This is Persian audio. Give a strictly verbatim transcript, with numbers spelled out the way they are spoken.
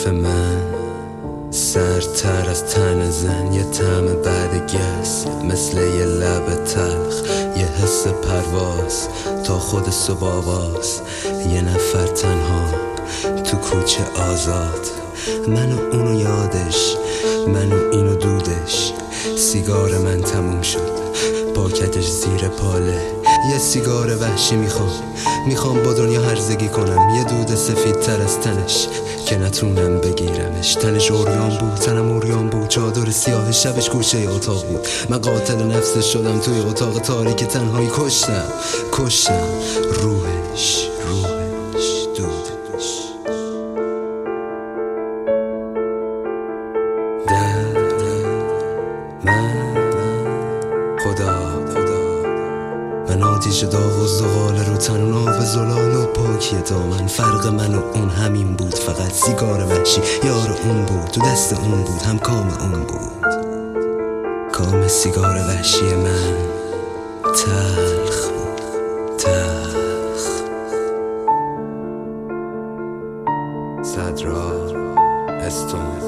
حرف من سرتر از تن زن، یه طعم بعد گس مثل یه لب تلخ، یه حس پرواز تا خود صبح آواز، یه نفر تنها تو کوچه آزاد، منو اونو یادش، منو اینو دودش. سیگار من تموم شد، پاکتش زیر پاله، یه سیگار وحشی میخوام، میخوام با دنیا هرزگی کنم، یه دود سفید تر از تنش که نتونم بگیرمش. تنش اوریان بود، تنم اوریان بود، چادر سیاه شبش گوشه اتاق بود. من قاتل نفسش شدم توی اتاق تاریک تنهایی، کشتم کشتم روحش روحش دودش. در من خدا من آتیش داغ و زغال رو تن، اون آب زلال و پاکی دامن. فرق من و اون همین بود، فقط سیگار وحشی یار اون بود، تو دست اون بود، هم کام اون بود. کام سیگار وحشی من تلخ بود، تلخ. صدرا استون